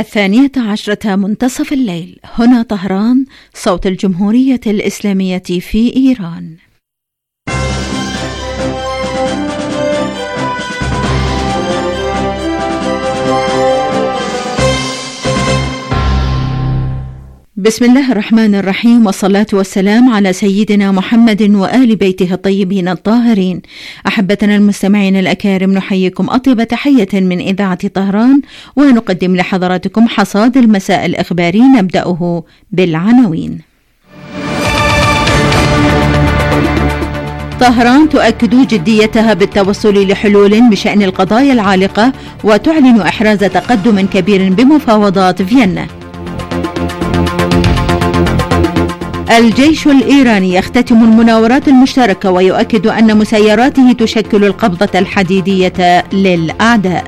12:00 منتصف الليل. هنا طهران، صوت الجمهورية الإسلامية في إيران. بسم الله الرحمن الرحيم، والصلاة والسلام على سيدنا محمد وآل بيته الطيبين الطاهرين. أحبتنا المستمعين الأكارم، نحييكم أطيب تحية من إذاعة طهران، ونقدم لحضراتكم حصاد المساء الإخباري، نبدأه بالعناوين. طهران تؤكد جديتها بالتوصل لحلول بشأن القضايا العالقة، وتعلن إحراز تقدم كبير بمفاوضات فيينا. الجيش الإيراني يختتم المناورات المشتركة ويؤكد أن مسيراته تشكل القبضة الحديدية للأعداء.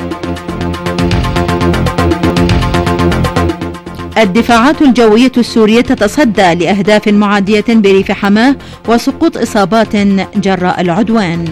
الدفاعات الجوية السورية تتصدى لأهداف معادية بريف حماه وسقوط إصابات جراء العدوان.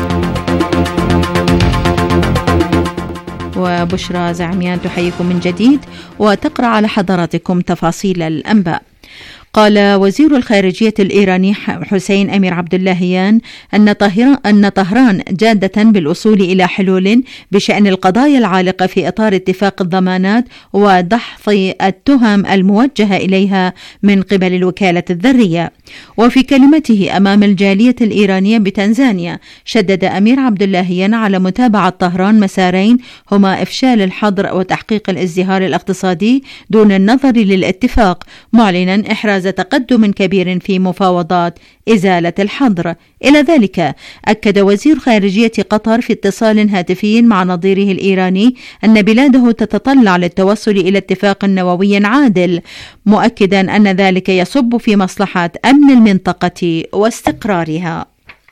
وبشرى زعميان تحييكم من جديد وتقرأ على حضراتكم تفاصيل الأنباء. قال وزير الخارجية الإيراني حسين أمير عبد اللهيان أن طهران جادة بالوصول إلى حلول بشأن القضايا العالقة في إطار اتفاق الضمانات ودحض التهم الموجهة إليها من قبل الوكالة الذرية. وفي كلمته أمام الجالية الإيرانية بتنزانيا، شدد أمير عبد اللهيان على متابعة طهران مسارين هما إفشال الحظر وتحقيق الازدهار الاقتصادي دون النظر للاتفاق، معلنا إحراز تقدم كبير في مفاوضات إزالة الحظر. إلى ذلك أكد وزير خارجية قطر في اتصال هاتفي مع نظيره الإيراني أن بلاده تتطلع للتوصل إلى اتفاق نووي عادل، مؤكدا أن ذلك يصب في مصلحة أمن المنطقة واستقرارها.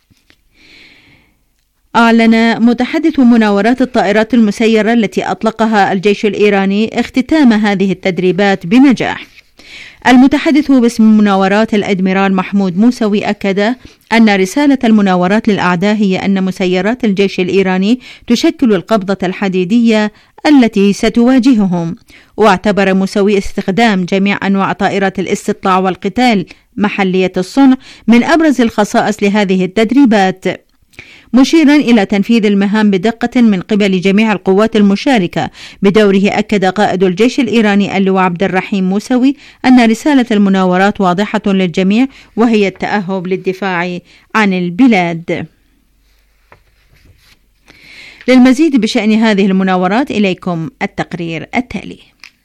أعلن متحدث مناورات الطائرات المسيرة التي أطلقها الجيش الإيراني اختتام هذه التدريبات بنجاح. المتحدث باسم مناورات الأدميرال محمود موسوي أكد أن رسالة المناورات للأعداء هي أن مسيرات الجيش الإيراني تشكل القبضة الحديدية التي ستواجههم. واعتبر موسوي استخدام جميع أنواع طائرات الاستطلاع والقتال محلية الصنع من أبرز الخصائص لهذه التدريبات، مشيرا إلى تنفيذ المهام بدقة من قبل جميع القوات المشاركة. بدوره أكد قائد الجيش الإيراني اللواء عبد الرحيم موسوي أن رسالة المناورات واضحة للجميع، وهي التأهب للدفاع عن البلاد. للمزيد بشأن هذه المناورات إليكم التقرير التالي.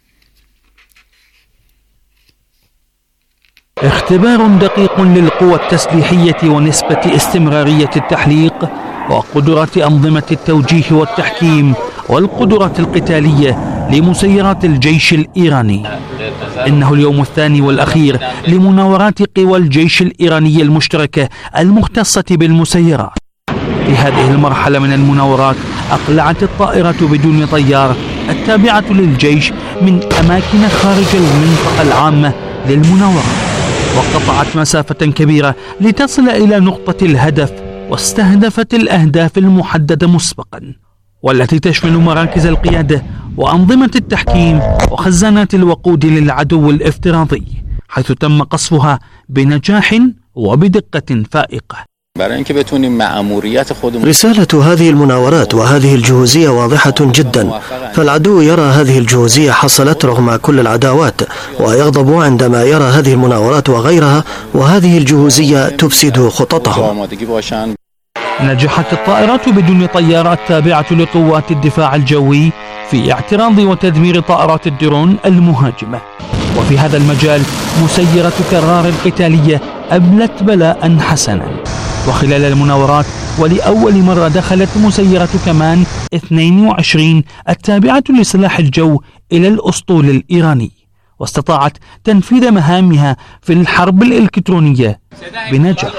اختبار دقيق للقوى التسليحية ونسبة استمرارية التحليق وقدرات أنظمة التوجيه والتحكيم والقدرات القتالية لمسيرات الجيش الإيراني. إنه اليوم الثاني والأخير لمناورات قوى الجيش الإيراني المشتركة المختصة بالمسيرات. في هذه المرحلة من المناورات أقلعت الطائرة بدون طيار التابعة للجيش من أماكن خارج المنطقة العامة للمناورات، وقطعت مسافة كبيرة لتصل إلى نقطة الهدف، واستهدفت الأهداف المحددة مسبقا، والتي تشمل مراكز القيادة وأنظمة التحكيم وخزانات الوقود للعدو الافتراضي، حيث تم قصفها بنجاح وبدقة فائقة. رسالة هذه المناورات وهذه الجهوزية واضحة جدا، فالعدو يرى هذه الجهوزية حصلت رغم كل العداوات، ويغضب عندما يرى هذه المناورات وغيرها، وهذه الجهوزية تفسد خططهم. نجحت الطائرات بدون طيارات تابعة لقوات الدفاع الجوي في اعتراض وتدمير طائرات الدرون المهاجمة. وفي هذا المجال مسيرة كرار القتالية أبلت بلاء حسنا. وخلال المناورات ولأول مرة دخلت مسيرة كمان 22 التابعة لسلاح الجو إلى الأسطول الإيراني، واستطاعت تنفيذ مهامها في الحرب الإلكترونية بنجاح.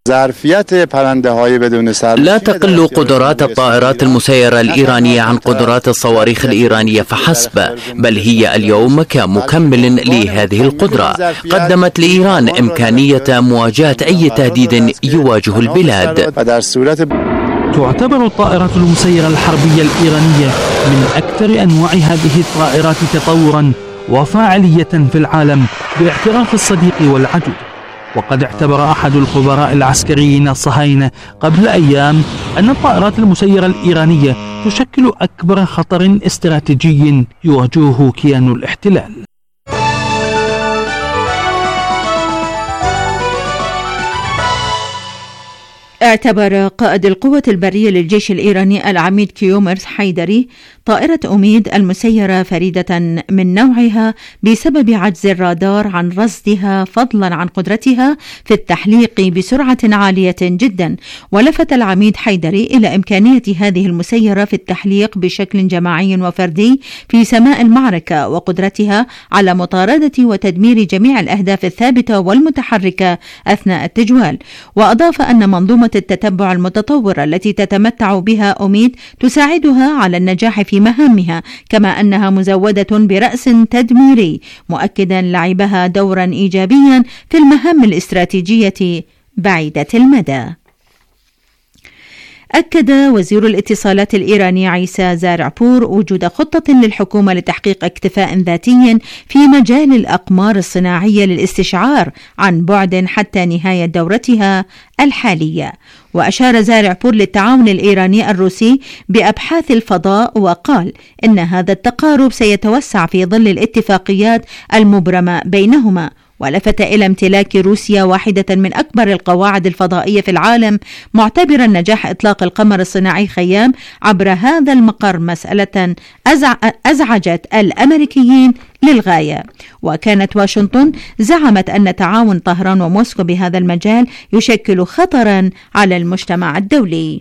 لا تقل قدرات الطائرات المسيرة الإيرانية عن قدرات الصواريخ الإيرانية فحسب، بل هي اليوم كمكمل لهذه القدرة قدمت لإيران إمكانية مواجهة أي تهديد يواجه البلاد. تعتبر الطائرة المسيرة الحربية الإيرانية من أكثر أنواع هذه الطائرات تطورا وفاعلية في العالم باعتراف الصديق والعدو. وقد اعتبر أحد الخبراء العسكريين الصهاينة قبل أيام أن الطائرات المسيرة الإيرانية تشكل أكبر خطر استراتيجي يواجهه كيان الاحتلال. اعتبر قائد القوة البرية للجيش الإيراني العميد كيومرس حيدري طائرة أميد المسيرة فريدة من نوعها بسبب عجز الرادار عن رصدها، فضلا عن قدرتها في التحليق بسرعة عالية جدا. ولفت العميد حيدري إلى إمكانية هذه المسيرة في التحليق بشكل جماعي وفردي في سماء المعركة، وقدرتها على مطاردة وتدمير جميع الأهداف الثابتة والمتحركة أثناء التجوال. وأضاف أن منظومة التتبع المتطورة التي تتمتع بها أميد تساعدها على النجاح في مهامها، كما أنها مزودة برأس تدميري، مؤكدا لعبها دورا إيجابيا في المهام الاستراتيجية بعيدة المدى. أكد وزير الاتصالات الإيراني عيسى زارعبور وجود خطة للحكومة لتحقيق اكتفاء ذاتي في مجال الأقمار الصناعية للاستشعار عن بعد حتى نهاية دورتها الحالية. وأشار زارعبور للتعاون الإيراني الروسي بأبحاث الفضاء، وقال إن هذا التقارب سيتوسع في ظل الاتفاقيات المبرمة بينهما. ولفت إلى امتلاك روسيا واحدة من أكبر القواعد الفضائية في العالم، معتبرا نجاح إطلاق القمر الصناعي خيام عبر هذا المقر مسألة أزعجت الأمريكيين للغاية. وكانت واشنطن زعمت أن تعاون طهران وموسكو بهذا المجال يشكل خطرا على المجتمع الدولي.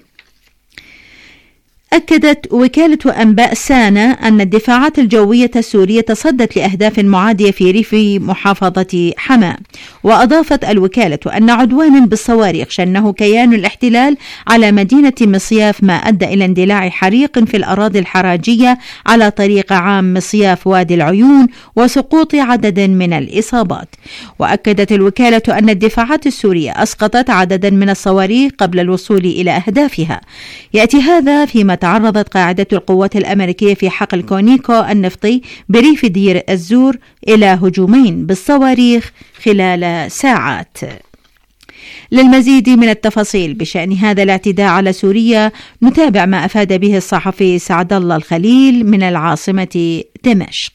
أكدت وكالة أنباء سانا أن الدفاعات الجوية السورية تصدت لأهداف معادية في ريف محافظة حماة. وأضافت الوكالة أن عدوانا بالصواريخ شنه كيان الاحتلال على مدينة مصياف، ما أدى إلى اندلاع حريق في الأراضي الحراجية على طريق عام مصياف وادي العيون وسقوط عدد من الإصابات. وأكدت الوكالة أن الدفاعات السورية أسقطت عددا من الصواريخ قبل الوصول إلى أهدافها. يأتي هذا فيما تعرضت قاعدة القوات الأمريكية في حقل كونيكو النفطي بريف دير الزور إلى هجومين بالصواريخ خلال ساعات. للمزيد من التفاصيل بشأن هذا الاعتداء على سوريا نتابع ما أفاد به الصحفي سعد الله الخليل من العاصمة دمشق.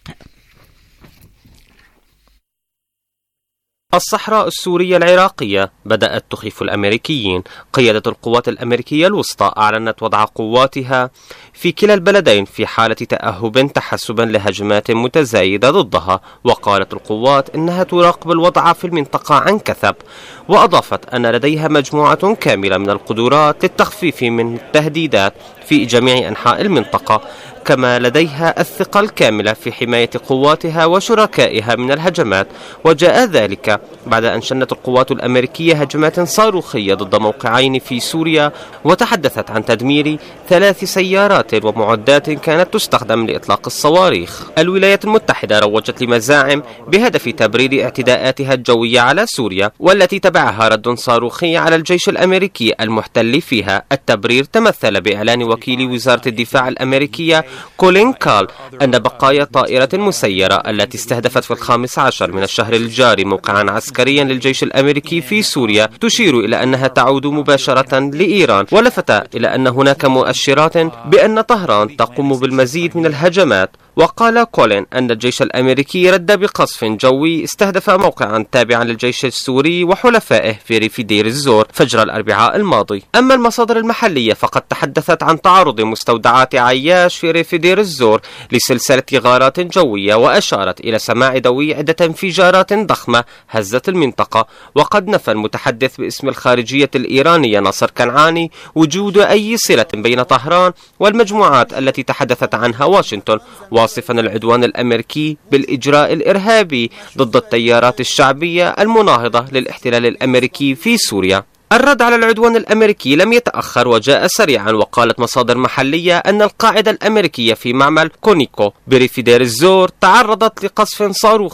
الصحراء السورية العراقية بدأت تخيف الأمريكيين. قيادة القوات الأمريكية الوسطى أعلنت وضع قواتها في كلا البلدين في حالة تأهب تحسبا لهجمات متزايدة ضدها. وقالت القوات إنها تراقب الوضع في المنطقة عن كثب. وأضافت أن لديها مجموعة كاملة من القدرات للتخفيف من التهديدات في جميع أنحاء المنطقة، كما لديها الثقة الكاملة في حماية قواتها وشركائها من الهجمات. وجاء ذلك بعد أن شنت القوات الأمريكية هجمات صاروخية ضد موقعين في سوريا، وتحدثت عن تدمير 3 سيارات ومعدات كانت تستخدم لإطلاق الصواريخ. الولايات المتحدة روجت لمزاعم بهدف تبرير اعتداءاتها الجوية على سوريا، والتي تبعها رد صاروخي على الجيش الأمريكي المحتل فيها. التبرير تمثل بإعلان وكيل وزارة الدفاع الأمريكية كولين كال أن بقايا طائرة مسيرة التي استهدفت في 15 من الشهر الجاري موقعا عسكريا للجيش الأمريكي في سوريا تشير إلى أنها تعود مباشرة لإيران. ولفت إلى أن هناك مؤشرات بأن طهران تقوم بالمزيد من الهجمات. وقال كولين أن الجيش الأمريكي رد بقصف جوي استهدف موقعا تابعا للجيش السوري وحلفائه في ريف دير الزور فجر الأربعاء الماضي. أما المصادر المحلية فقد تحدثت عن تعرض مستودعات عياش في ريف دير الزور لسلسلة غارات جوية، وأشارت إلى سماع دوي عدة انفجارات ضخمة هزت المنطقة. وقد نفى المتحدث باسم الخارجية الإيرانية ناصر كنعاني وجود أي صلة بين طهران والمجموعات التي تحدثت عنها واشنطن، واصفا العدوان الأمريكي بالإجراء الإرهابي ضد التيارات الشعبية المناهضة للاحتلال الأمريكي في سوريا. الرد على العدوان الأمريكي لم يتأخر وجاء سريعا. وقالت مصادر محلية أن القاعدة الأمريكية في معمل كونيكو بريف دير الزور تعرضت لقصف صاروخي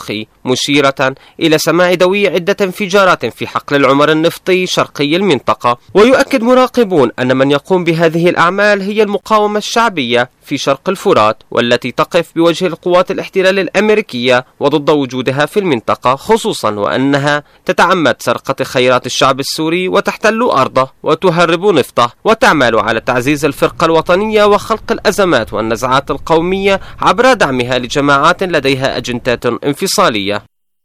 مشيرة إلى سماع دوي عدة انفجارات في حقل العمر النفطي شرقي المنطقة. ويؤكد مراقبون أن من يقوم بهذه الأعمال هي المقاومة الشعبية في شرق الفرات، والتي تقف بوجه القوات الاحتلال الأمريكية وضد وجودها في المنطقة، خصوصا وأنها تتعمد سرقة خيرات الشعب السوري وتحتل أرضه وتهرب نفطه، وتعمل على تعزيز الفرقة الوطنية وخلق الأزمات والنزعات القومية عبر دعمها لجماعات لديها أجندات انفصالية.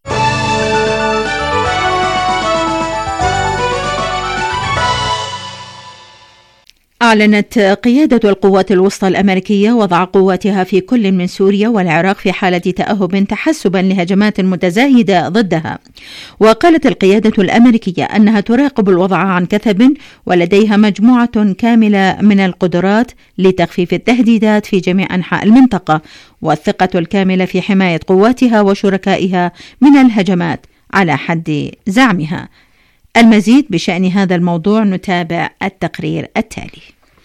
أعلنت قيادة القوات الوسطى الأمريكية وضع قواتها في كل من سوريا والعراق في حالة تأهب تحسبا لهجمات متزايدة ضدها. وقالت القيادة الأمريكية أنها تراقب الوضع عن كثب ولديها مجموعة كاملة من القدرات لتخفيف التهديدات في جميع أنحاء المنطقة، والثقة الكاملة في حماية قواتها وشركائها من الهجمات على حد زعمها. المزيد بشأن هذا الموضوع نتابع التقرير التالي.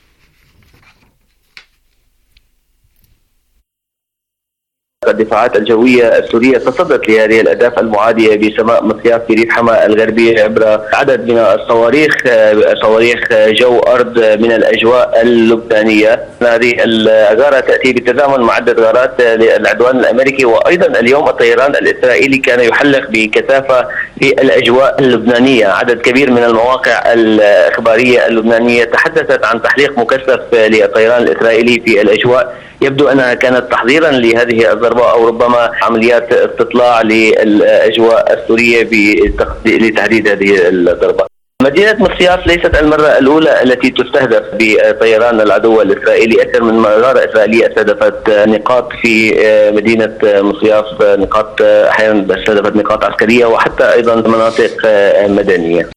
الدفاعات الجوية السورية تصدت لهذه الأهداف المعادية بسماء مصياف في ريف حما الغربية عبر عدد من الصواريخ، صواريخ جو أرض من الأجواء اللبنانية. هذه الغارة تأتي بالتزامن مع عدة غارات للعدوان الأمريكي، وأيضا اليوم الطيران الإسرائيلي كان يحلق بكثافة في الأجواء اللبنانية. عدد كبير من المواقع الإخبارية اللبنانية تحدثت عن تحليق مكثف للطيران الإسرائيلي في الأجواء، يبدو أنها كانت تحضيرا لهذه الضربة أو ربما عمليات استطلاع للأجواء السورية لتحديد هذه الضربة. مدينة مصياف ليست المرة الأولى التي تستهدف بطيران العدو الإسرائيلي. أكثر من غارة إسرائيلية استهدفت نقاط في مدينة مصياف، نقاط أحيانا استهدفت نقاط عسكرية وحتى أيضا مناطق مدنية.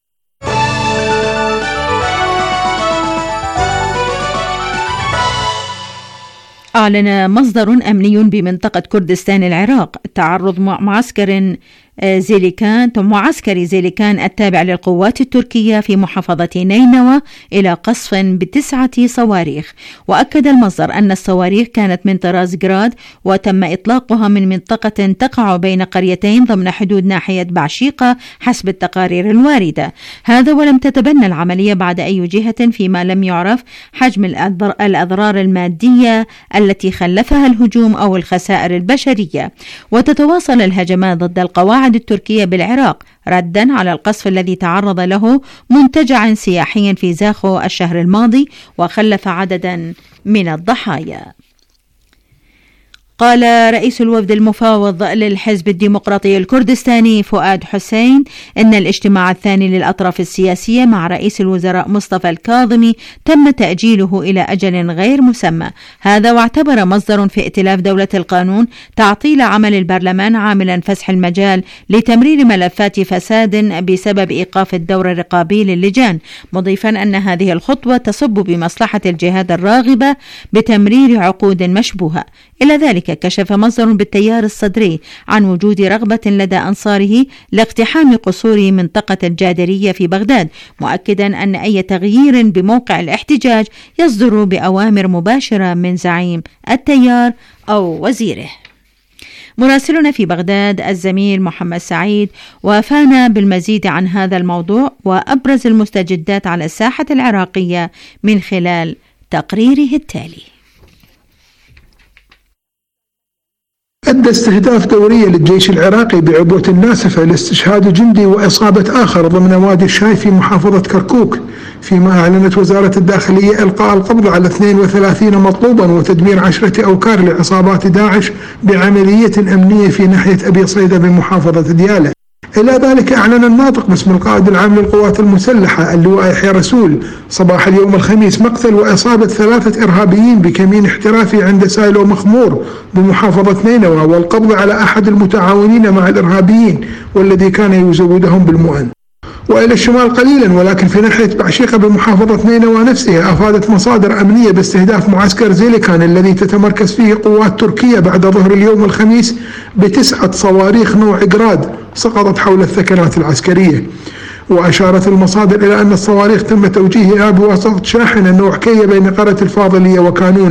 أعلن مصدر أمني بمنطقة كردستان العراق تعرض معسكر زيليكان التابع للقوات التركية في محافظة نينوى إلى قصف ب9 صواريخ. وأكد المصدر أن الصواريخ كانت من طراز جراد وتم إطلاقها من منطقة تقع بين قريتين ضمن حدود ناحية بعشيقة حسب التقارير الواردة. هذا ولم تتبنى العملية بعد أي جهة فيما لم يعرف حجم الأضرار المادية التي خلفها الهجوم أو الخسائر البشرية. وتتواصل الهجمات ضد القواعد التركية بالعراق ردا على القصف الذي تعرض له منتجع سياحي في زاخو الشهر الماضي وخلف عددا من الضحايا. قال رئيس الوفد المفاوض للحزب الديمقراطي الكردستاني فؤاد حسين إن الاجتماع الثاني للأطراف السياسية مع رئيس الوزراء مصطفى الكاظمي تم تأجيله إلى أجل غير مسمى. هذا واعتبر مصدر في ائتلاف دولة القانون تعطيل عمل البرلمان عاملا فسح المجال لتمرير ملفات فساد بسبب إيقاف الدور الرقابي للجان، مضيفا أن هذه الخطوة تصب بمصلحة الجهات الراغبة بتمرير عقود مشبوهة. إلى ذلك كشف مصدر بالتيار الصدري عن وجود رغبة لدى أنصاره لاقتحام قصور منطقة الجادرية في بغداد، مؤكدا أن أي تغيير بموقع الاحتجاج يصدر بأوامر مباشرة من زعيم التيار أو وزيره. مراسلنا في بغداد الزميل محمد سعيد وافانا بالمزيد عن هذا الموضوع وأبرز المستجدات على الساحة العراقية من خلال تقريره التالي. أدى استهداف دورية للجيش العراقي بعبوة ناسفة لاستشهاد جندي وإصابة آخر ضمن وادي الشاي في محافظة كركوك، فيما أعلنت وزارة الداخلية إلقاء القبض على 32 مطلوبا وتدمير 10 أوكار لعصابات داعش بعملية أمنية في ناحية أبي صيدة بمحافظة ديالى. إلى ذلك أعلن الناطق باسم القائد العام للقوات المسلحة اللواء يحيى رسول صباح اليوم الخميس مقتل وإصابة 3 إرهابيين بكمين احترافي عند سايلو مخمور بمحافظة نينوى، والقبض على أحد المتعاونين مع الإرهابيين والذي كان يزودهم بالمؤن. وإلى الشمال قليلا ولكن في ناحية بعشيقة بمحافظة نينوى نفسها أفادت مصادر أمنية باستهداف معسكر زيليكان الذي تتمركز فيه قوات تركية بعد ظهر اليوم الخميس ب9 صواريخ نوع جراد سقطت حول الثكنات العسكرية. وأشارت المصادر إلى أن الصواريخ تم توجيهها بواسطة شاحنة نوع كيا بين قرية الفاضلية وكانونة.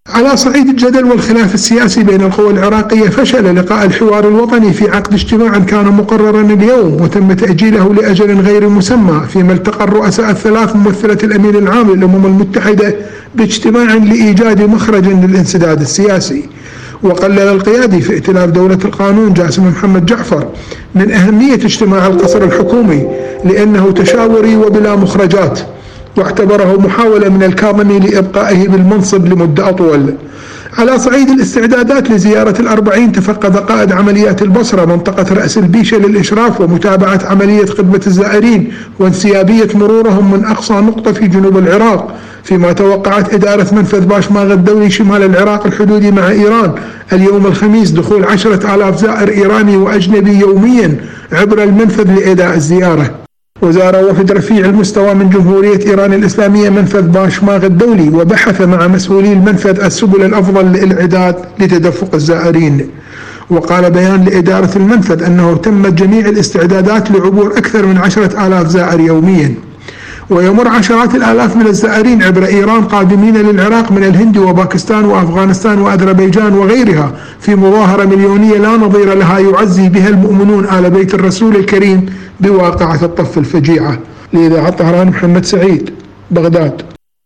على صعيد الجدل والخلاف السياسي بين القوى العراقية، فشل لقاء الحوار الوطني في عقد اجتماع كان مقررا اليوم وتم تأجيله لأجل غير مسمى، فيما التقى الرؤساء الثلاث ممثلة الأمين العام للأمم المتحدة باجتماع لإيجاد مخرج للانسداد السياسي. وقلل القيادي في ائتلاف دولة القانون جاسم محمد جعفر من أهمية اجتماع القصر الحكومي لأنه تشاوري وبلا مخرجات، واعتبره محاولة من الكاظمي لإبقائه بالمنصب لمدة أطول. على صعيد الاستعدادات لزيارة ال40 تفقد قائد عمليات البصرة منطقة رأس البيشة للإشراف ومتابعة عملية خدمة الزائرين وانسيابية مرورهم من أقصى نقطة في جنوب العراق، فيما توقعت إدارة منفذ باشماغ الدولي شمال العراق الحدودي مع إيران اليوم الخميس دخول 10,000 زائر إيراني وأجنبي يوميا عبر المنفذ لإداء الزيارة. وزار وفد رفيع المستوى من جمهورية إيران الإسلامية منفذ باشماغ الدولي، وبحث مع مسؤولي المنفذ السبل الأفضل للإعداد لتدفق الزائرين. وقال بيان لإدارة المنفذ أنه تمت جميع الاستعدادات لعبور أكثر من 10,000 زائر يوميا. ويمر عشرات الآلاف من الزائرين عبر إيران قادمين للعراق من الهند وباكستان وأفغانستان وأذربيجان وغيرها في مظاهرة مليونية لا نظير لها يعزي بها المؤمنون آل بيت الرسول الكريم بواقعة الطف الفجيعة. لإذاعة طهران محمد سعيد، بغداد.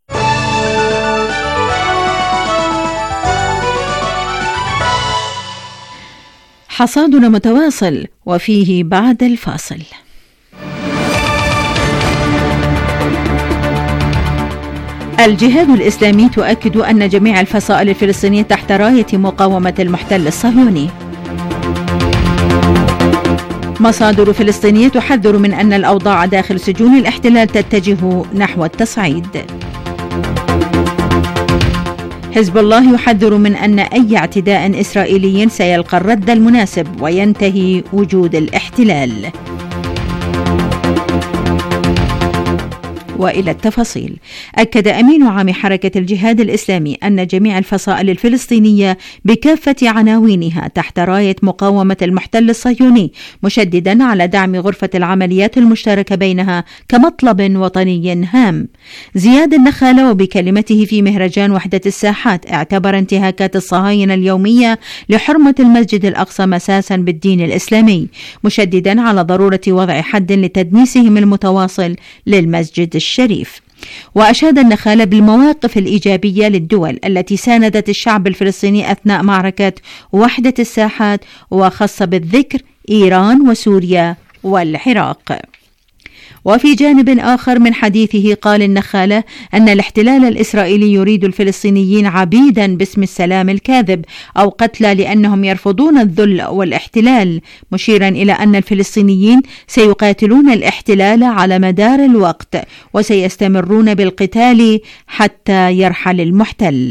حصادنا متواصل وفيه بعد الفاصل. الجهاد الإسلامي تؤكد أن جميع الفصائل الفلسطينية تحت راية مقاومة المحتل الصهيوني. مصادر فلسطينية تحذر من أن الأوضاع داخل سجون الاحتلال تتجه نحو التصعيد. حزب الله يحذر من أن أي اعتداء إسرائيلي سيلقى الرد المناسب وينتهي وجود الاحتلال. وإلى التفاصيل. أكد أمين عام حركة الجهاد الإسلامي أن جميع الفصائل الفلسطينية بكافة عناوينها تحت راية مقاومة المحتل الصهيوني، مشددا على دعم غرفة العمليات المشتركة بينها كمطلب وطني هام. زياد النخالة وبكلمته في مهرجان وحدة الساحات اعتبر انتهاكات الصهاينة اليومية لحرمة المسجد الأقصى مساسا بالدين الإسلامي، مشددا على ضرورة وضع حد لتدنيسهم المتواصل للمسجد الشريف. وأشاد النخالة بالمواقف الإيجابية للدول التي ساندت الشعب الفلسطيني أثناء معركة وحدة الساحات، وخص بالذكر إيران وسوريا والعراق. وفي جانب آخر من حديثه قال النخالة أن الاحتلال الإسرائيلي يريد الفلسطينيين عبيدا باسم السلام الكاذب أو قتلى لأنهم يرفضون الذل والاحتلال، مشيرا إلى أن الفلسطينيين سيقاتلون الاحتلال على مدار الوقت وسيستمرون بالقتال حتى يرحل المحتل.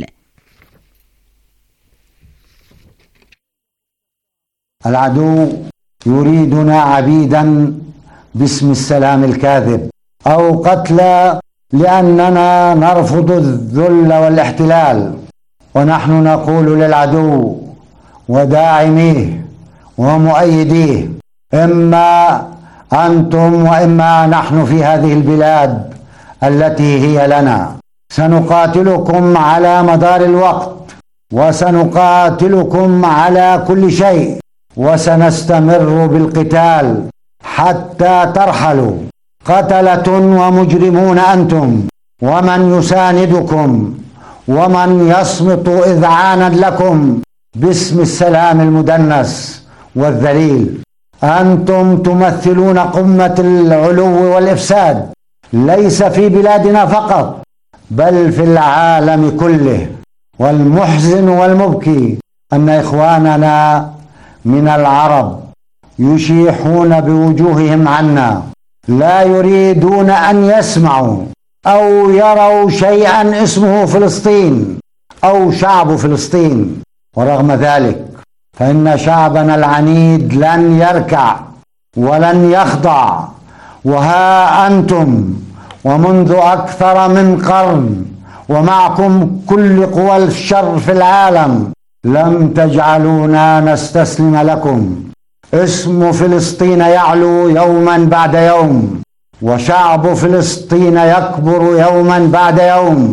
العدو يريدنا عبيدا باسم السلام الكاذب أو قتلى لأننا نرفض الذل والاحتلال، ونحن نقول للعدو وداعميه ومؤيديه: إما أنتم وإما نحن في هذه البلاد التي هي لنا. سنقاتلكم على مدار الوقت وسنقاتلكم على كل شيء وسنستمر بالقتال حتى ترحلوا. قتلة ومجرمون أنتم، ومن يساندكم ومن يصمت إذعانا لكم باسم السلام المدنس والذليل. أنتم تمثلون قمة العلو والإفساد ليس في بلادنا فقط بل في العالم كله. والمحزن والمبكي أن إخواننا من العرب يشيحون بوجوههم عنا، لا يريدون أن يسمعوا أو يروا شيئا اسمه فلسطين أو شعب فلسطين. ورغم ذلك فإن شعبنا العنيد لن يركع ولن يخضع. وها أنتم ومنذ أكثر من قرن ومعكم كل قوى الشر في العالم لم تجعلونا نستسلم لكم. اسم فلسطين يعلو يوما بعد يوم، وشعب فلسطين يكبر يوما بعد يوم،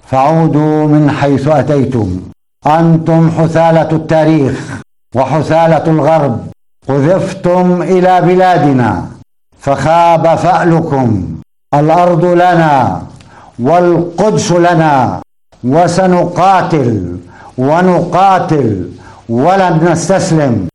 فعودوا من حيث أتيتم. أنتم حثالة التاريخ وحثالة الغرب، قذفتم إلى بلادنا فخاب فألكم. الأرض لنا والقدس لنا، وسنقاتل ونقاتل ولن نستسلم.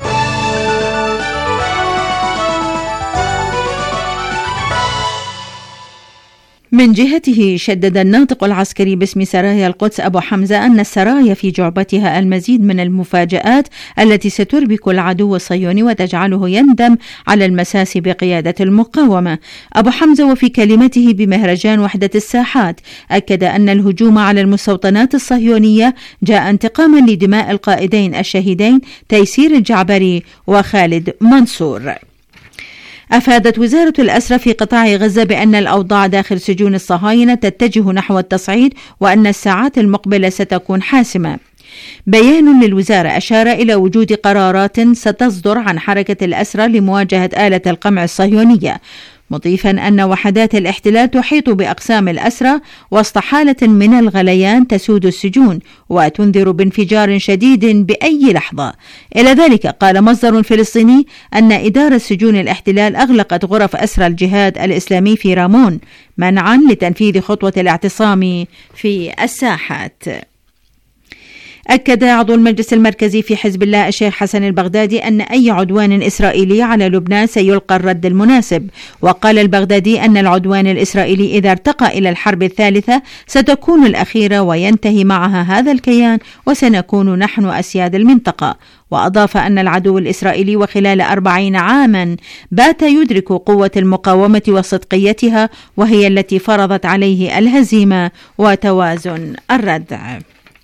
من جهته شدد الناطق العسكري باسم سرايا القدس أبو حمزة أن السرايا في جعبتها المزيد من المفاجآت التي ستربك العدو الصهيوني وتجعله يندم على المساس بقيادة المقاومة. أبو حمزة وفي كلمته بمهرجان وحدة الساحات أكد أن الهجوم على المستوطنات الصهيونية جاء انتقاما لدماء القائدين الشهيدين تيسير الجعبري وخالد منصور. أفادت وزارة الأسرى في قطاع غزة بأن الأوضاع داخل سجون الصهاينة تتجه نحو التصعيد وأن الساعات المقبلة ستكون حاسمة. بيان للوزارة أشار إلى وجود قرارات ستصدر عن حركة الأسرى لمواجهة آلة القمع الصهيونية، مضيفا أن وحدات الاحتلال تحيط بأقسام الأسرى وسط حالة من الغليان تسود السجون وتنذر بانفجار شديد بأي لحظة. إلى ذلك قال مصدر فلسطيني أن إدارة سجون الاحتلال أغلقت غرف أسرى الجهاد الإسلامي في رامون منعا لتنفيذ خطوة الاعتصام في الساحات. أكد عضو المجلس المركزي في حزب الله الشيخ حسن البغدادي أن أي عدوان إسرائيلي على لبنان سيلقى الرد المناسب، وقال البغدادي أن العدوان الإسرائيلي إذا ارتقى إلى الحرب الثالثة ستكون الأخيرة وينتهي معها هذا الكيان وسنكون نحن أسياد المنطقة. وأضاف أن العدو الإسرائيلي وخلال 40 عاما بات يدرك قوة المقاومة وصدقيتها، وهي التي فرضت عليه الهزيمة وتوازن الردع.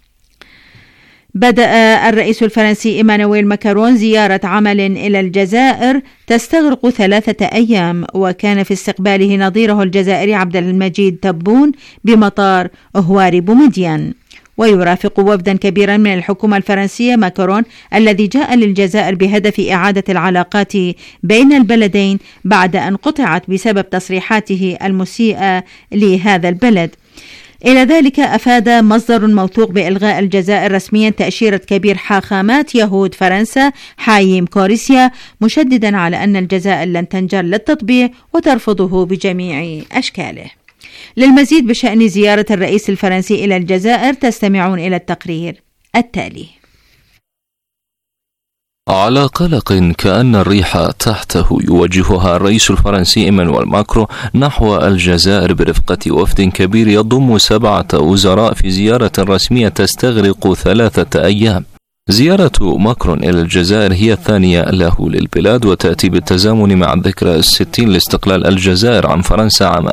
بدأ الرئيس الفرنسي إيمانويل ماكرون زيارة عمل إلى الجزائر تستغرق 3 أيام، وكان في استقباله نظيره الجزائري عبد المجيد تبون بمطار هواري بومدين. ويرافق وفدا كبيرا من الحكومة الفرنسية ماكرون الذي جاء للجزائر بهدف إعادة العلاقات بين البلدين بعد أن قطعت بسبب تصريحاته المسيئة لهذا البلد. إلى ذلك أفاد مصدر موثوق بإلغاء الجزائر رسميا تأشيرة كبير حاخامات يهود فرنسا حايم كوريسيا، مشددا على أن الجزائر لن تنجر للتطبيع وترفضه بجميع أشكاله. للمزيد بشأن زيارة الرئيس الفرنسي إلى الجزائر تستمعون إلى التقرير التالي. على قلق كأن الريح تحته يوجهها الرئيس الفرنسي إيمانويل ماكرون نحو الجزائر برفقة وفد كبير يضم 7 وزراء في زيارة رسمية تستغرق 3 أيام. زيارة ماكرون إلى الجزائر هي الثانية له للبلاد، وتأتي بالتزامن مع الذكرى 60 لاستقلال الجزائر عن فرنسا عام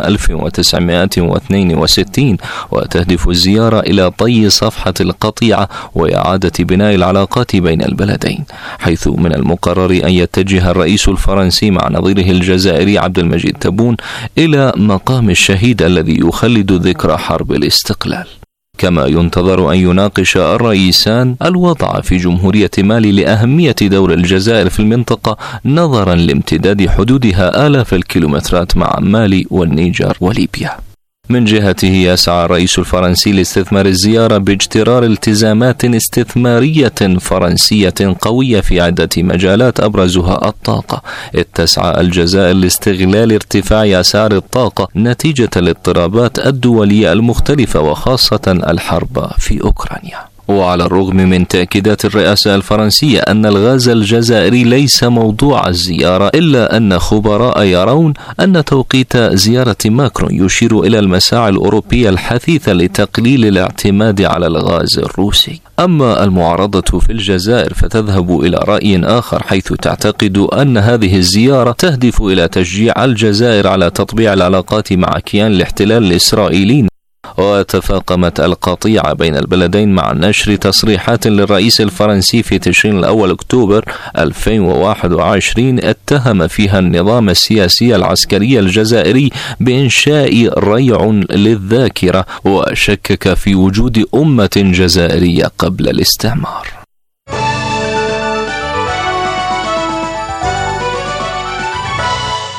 1962، وتهدف الزيارة إلى طي صفحة القطيعة وإعادة بناء العلاقات بين البلدين، حيث من المقرر أن يتجه الرئيس الفرنسي مع نظيره الجزائري عبد المجيد تبون إلى مقام الشهيد الذي يخلد ذكرى حرب الاستقلال. كما ينتظر أن يناقش الرئيسان الوضع في جمهورية مالي لأهمية دور الجزائر في المنطقة نظرا لامتداد حدودها آلاف الكيلومترات مع مالي والنيجر وليبيا. من جهته يسعى الرئيس الفرنسي لاستثمار الزيارة باجترار التزامات استثمارية فرنسية قوية في عدة مجالات أبرزها الطاقة، إذ تسعى الجزائر لاستغلال ارتفاع أسعار الطاقة نتيجة الاضطرابات الدولية المختلفة وخاصة الحرب في أوكرانيا. وعلى الرغم من تأكيدات الرئاسة الفرنسية أن الغاز الجزائري ليس موضوع الزيارة، إلا أن خبراء يرون أن توقيت زيارة ماكرون يشير إلى المساعي الأوروبية الحثيثة لتقليل الاعتماد على الغاز الروسي. أما المعارضة في الجزائر فتذهب إلى رأي آخر، حيث تعتقد أن هذه الزيارة تهدف إلى تشجيع الجزائر على تطبيع العلاقات مع كيان الاحتلال الإسرائيلي. وتفاقمت القطيعة بين البلدين مع نشر تصريحات للرئيس الفرنسي في تشرين الأول أكتوبر 2021 اتهم فيها النظام السياسي العسكري الجزائري بإنشاء ريع للذاكرة، وشكك في وجود أمة جزائرية قبل الاستعمار.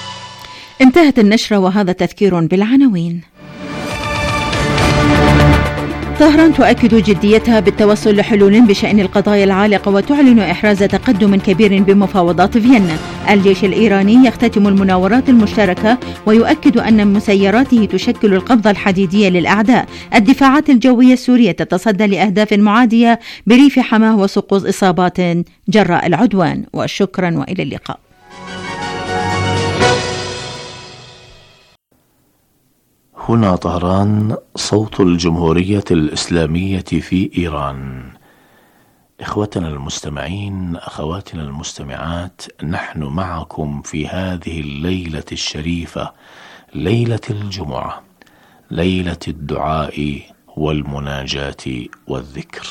انتهت النشرة وهذا تذكير بالعناوين. طهران تؤكد جديتها بالتوصل لحلول بشأن القضايا العالقة وتعلن إحراز تقدم كبير بمفاوضات فيينا. الجيش الإيراني يختتم المناورات المشتركة ويؤكد أن مسيراته تشكل القبضة الحديدية للأعداء. الدفاعات الجوية السورية تتصدى لأهداف معادية بريف حماه وسقوط إصابات جراء العدوان. وشكرا وإلى اللقاء. هنا طهران، صوت الجمهورية الإسلامية في إيران. إخوتنا المستمعين، أخواتنا المستمعات، نحن معكم في هذه الليلة الشريفة، ليلة الجمعة، ليلة الدعاء والمناجاة والذكر.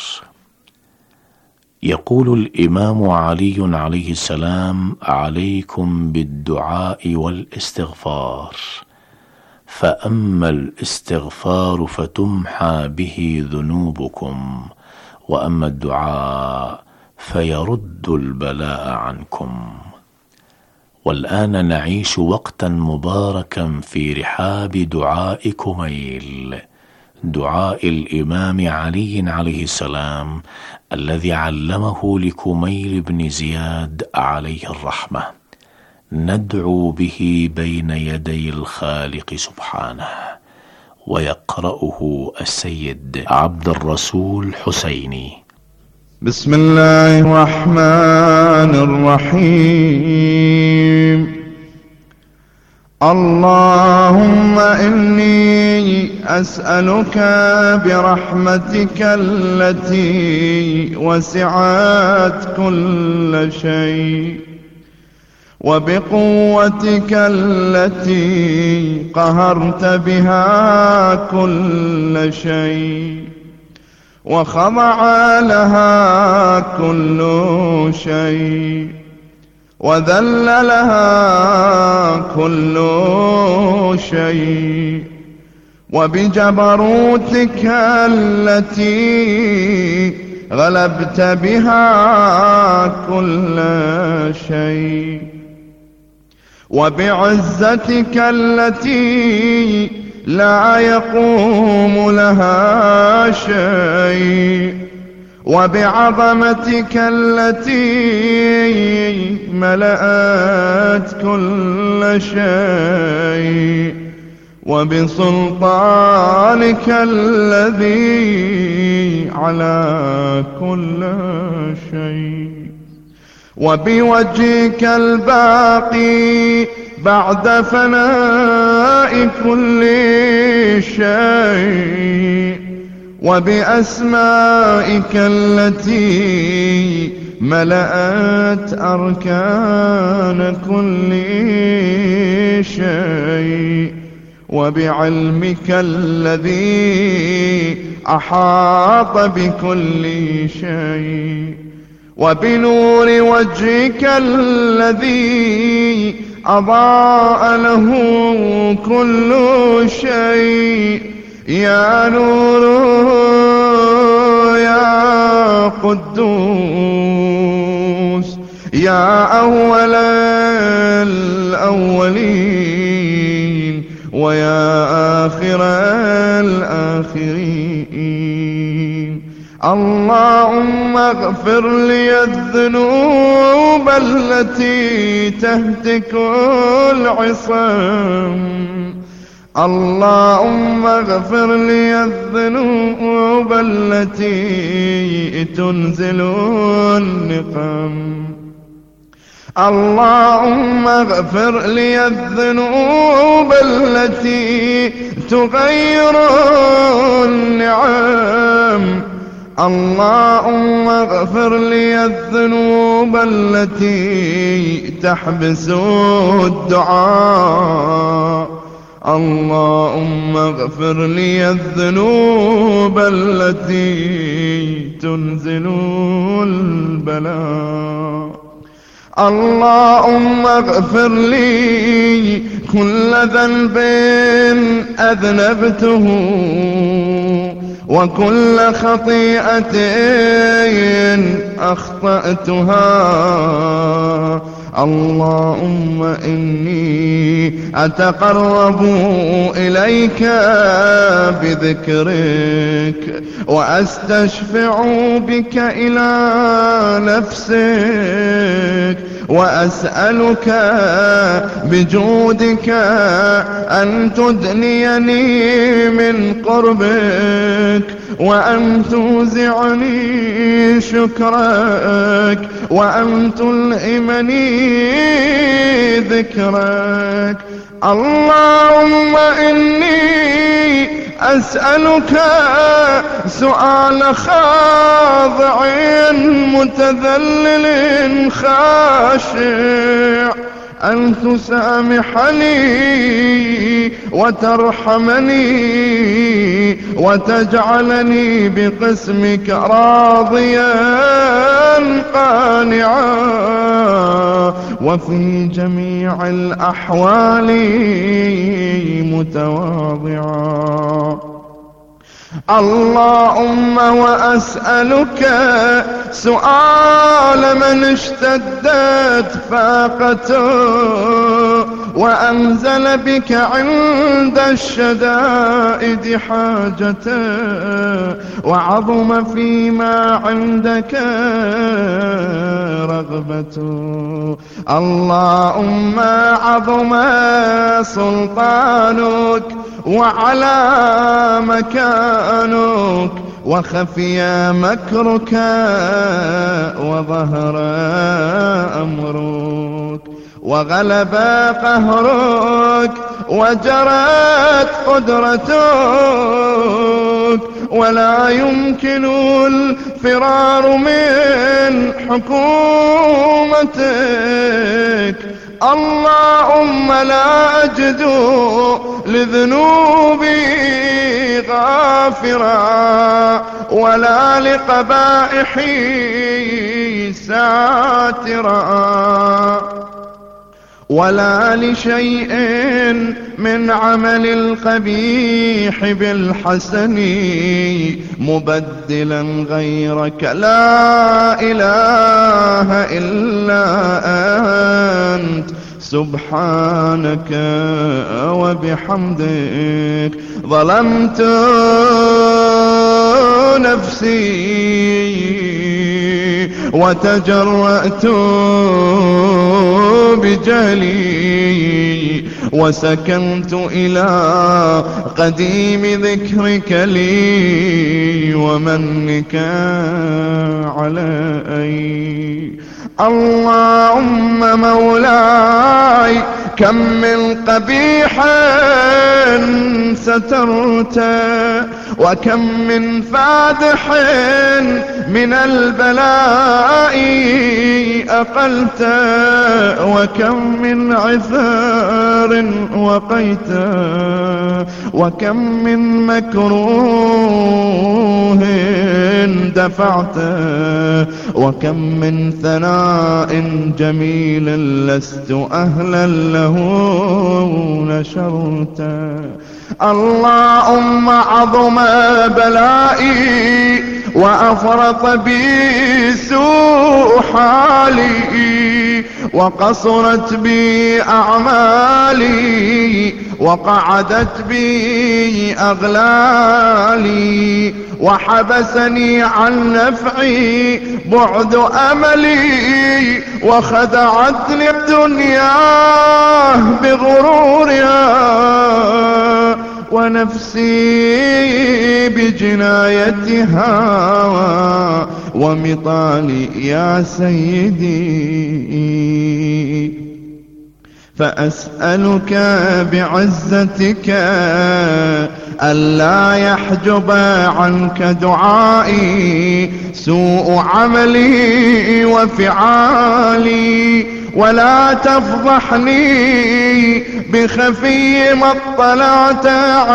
يقول الإمام علي عليه السلام: عليكم بالدعاء والاستغفار، فأما الاستغفار فتمحى به ذنوبكم، وأما الدعاء فيرد البلاء عنكم. والآن نعيش وقتا مباركا في رحاب دعاء كميل، دعاء الإمام علي عليه السلام الذي علمه لكميل بن زياد عليه الرحمة، ندعو به بين يدي الخالق سبحانه. ويقرأه السيد عبد الرسول حسيني. بسم الله الرحمن الرحيم. اللهم إني أسألك برحمتك التي وسعت كل شيء، وبقوتك التي قهرت بها كل شيء، وخضع لها كل شيء، وذل لها كل شيء، وبجبروتك التي غلبت بها كل شيء، وبعزتك التي لا يقوم لها شيء، وبعظمتك التي ملأت كل شيء، وبسلطانك الذي على كل شيء، وبوجهك الباقي بعد فناء كل شيء، وبأسمائك التي ملأت أركان كل شيء، وبعلمك الذي أحاط بكل شيء، وبنور وجهك الذي أضاء له كل شيء. يا نور يا قدوس، يا أول الأولين، ويا آخر الآخرين. اللهم اغفر لي الذنوب التي تهتك العصام، اللهم اغفر لي الذنوب التي تنزل النقم، اللهم اغفر لي الذنوب التي تغير النعم، اللهم اغفر لي الذنوب التي تحبس الدعاء، اللهم اغفر لي الذنوب التي تنزل البلاء، اللهم اغفر لي كل ذنب أذنبته، وكل خطيئة أخطأتها، اللهم إني أتقرب إليك بذكرك وأستشفع بك إلى نفسك وأسألك بجودك أن تدنيني من قربك وأن توزعني شكرك وأن تلهمني ذكرك. اللهم إني أسألك سؤال خاضع متذلل خاشع أن تسامحني وترحمني وتجعلني بقسمك راضيا قانعا وفي جميع الأحوال متواضعا. اللهم وأسألك سؤال من اشتدت فاقته وأنزل بك عند الشدائد حاجته وعظم فيما عندك رغبته. اللهم عظم سلطانك وعلى مكانك وخفي مكرك وظهر أمرك وغلب قهرك وجرت قدرتك ولا يمكن الفرار من حكومتك. اللهم لا أجد لذنوبي غافرا ولا لقبائحي ساترا ولا لشيء من عمل القبيح بالحسن مبدلا غيرك. لا إله إلا أنت سبحانك وبحمدك ظلمت نفسي وتجرأت بجهلي وسكنت إلى قديم ذكرك لي ومنك علي. اللهم مولاي كم من قبيح سترت وكم من فادح من البلاء أقلت وكم من عثار وقيت وكم من مكروه دفعت وكم من ثناء جميل لست أهلا له نشرت. اللهم عظم بلائي وأفرط بي سوء حالي وقصرت بي أعمالي وقعدت بي أغلالي وحبسني عن نفعي بعد أملي وخدعتني الدنيا بغرورها ونفسي بجنايتها ومطالي يا سيدي. فأسألك بعزتك ألا يحجب عنك دعائي سوء عملي وفعالي ولا تفضحني بخفي ما اطلعت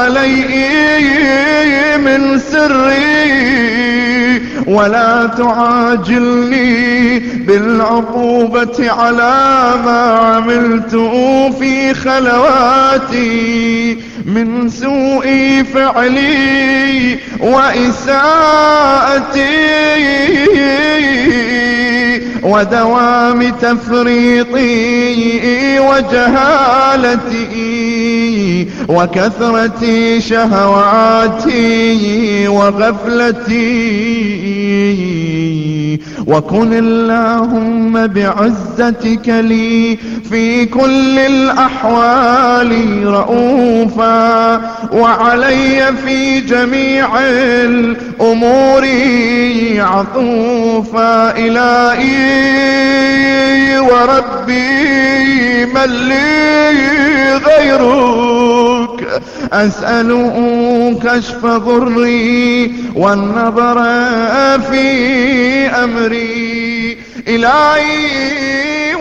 عليه من سري ولا تعاجلني بالعقوبة على ما عملت في خلواتي من سوء فعلي وإساءتي ودوام تفريطي وجهالتي وكثرة شهواتي وغفلتي. وكن اللهم بعزتك لي في كل الأحوال رؤوفا، وعلي في جميع الأمور عطوفا. إلهي وربي من لي غيرك، أسأل كشف ضري والنظر في أمري. إلهي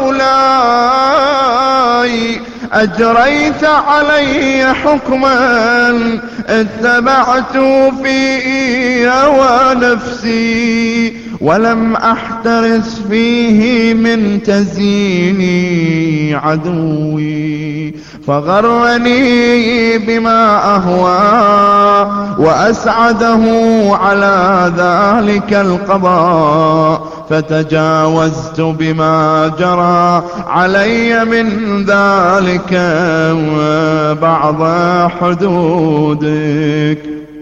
ومولاي أجريت علي حكما اتبعت فيه هوى نفسي، ولم أحترس فيه من تزيين عدوي. فغرني بما أهوى وأسعده على ذلك القضاء، فتجاوزت بما جرى علي من ذلك بعض حدودك،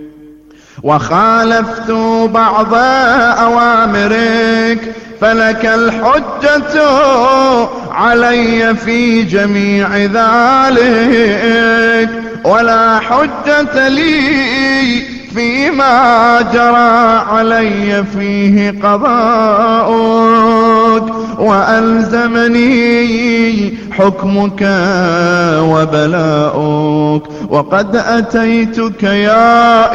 وخالفت بعض أوامرك، فلك الحجة علي في جميع ذلك، ولا حجة لي فيما جرى علي فيه قضاؤك. وألزمني حكمك وبلاؤك، وقد أتيتك يا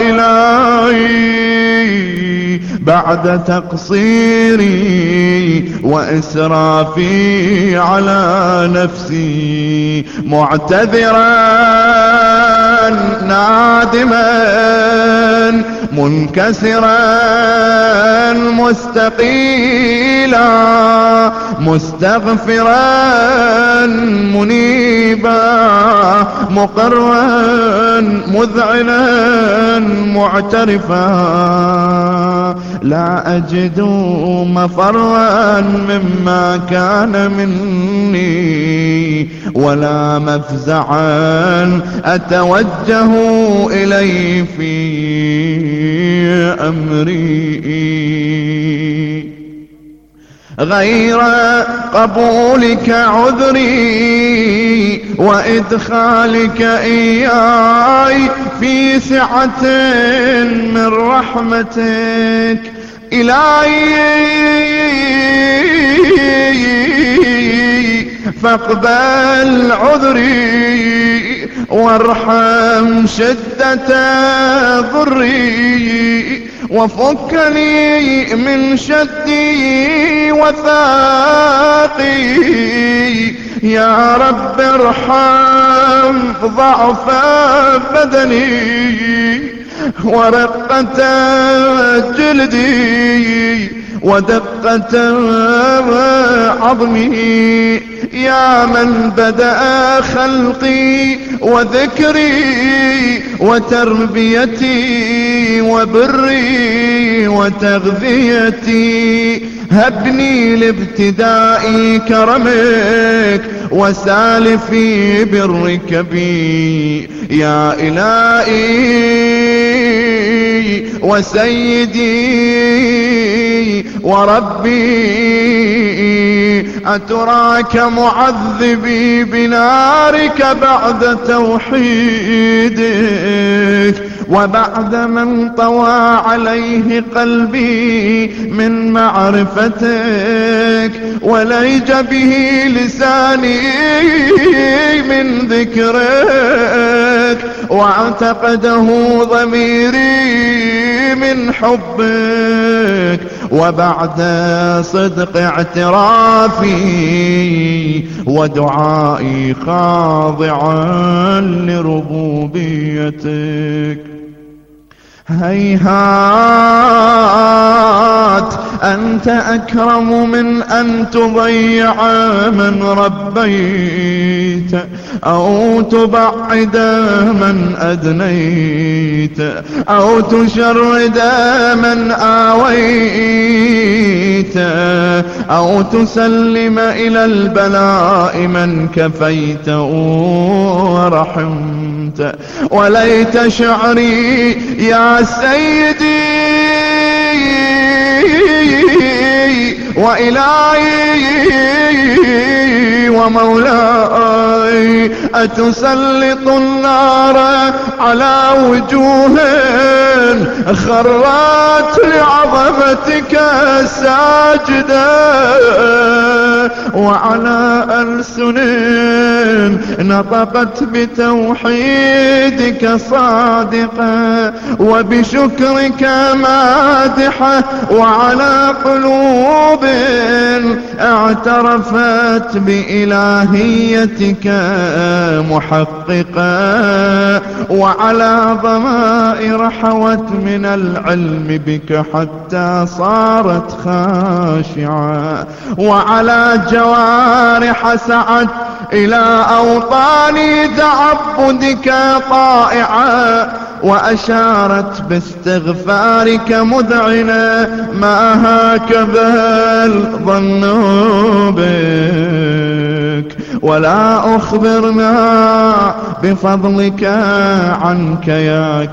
إلهي بعد تقصيري وإسرافي على نفسي، معتذرا نادما منكسرا مستقيلا مستغفرا منيبا مقرا مذعنا معترفا. لا أجد مفرا مما كان مني، ولا مفزعا أتوجه إليه في أمري، غير قبولك عذري وإدخالك إياي في سعة من رحمتك. إلهي فاقبل عذري وارحم شدة ضري، وفكني من شدي وثاقي. يا رب ارحم ضعف بدني ورقة جلدي ودقة عظمي. يا من بدأ خلقي وذكري وتربيتي وبري وتغذيتي، هبني لابتداء كرمك وسالفي برك بي. يا إلهي وسيدي وربي، أتراك معذبي بنارك بعد توحيدك، وبعد من طوى عليه قلبي من معرفتك، وليج به لساني من ذكرك، واعتقده ضميري من حبك، وبعد صدق اعترافي ودعائي خاضعا لربوبيتك. هيهات أنت أكرم من أن تضيع من ربيت أو تبعد من أدنيت أو تشرد من آويت أو تسلم إلى البلاء من كفيت ورحمت. وليت شعري يا سيدي وإلهي ومولاي أتسلط النار على وجوه خرت لعظمتك ساجدة وعلى ألسن نطقت بتوحيدك صادقة وبشكرك مادحة وعلى قلوب اعترفت بإلهيتك محققة وعلى ضمائر حوت من العلم بك حتى صارت خاشعة وعلى جوارح سعت إلى أوطان تعبدك طائعة وأشارت باستغفارك مذعنة ما هكذا الظن بك ولا أخبرنا بفضلك عنك يا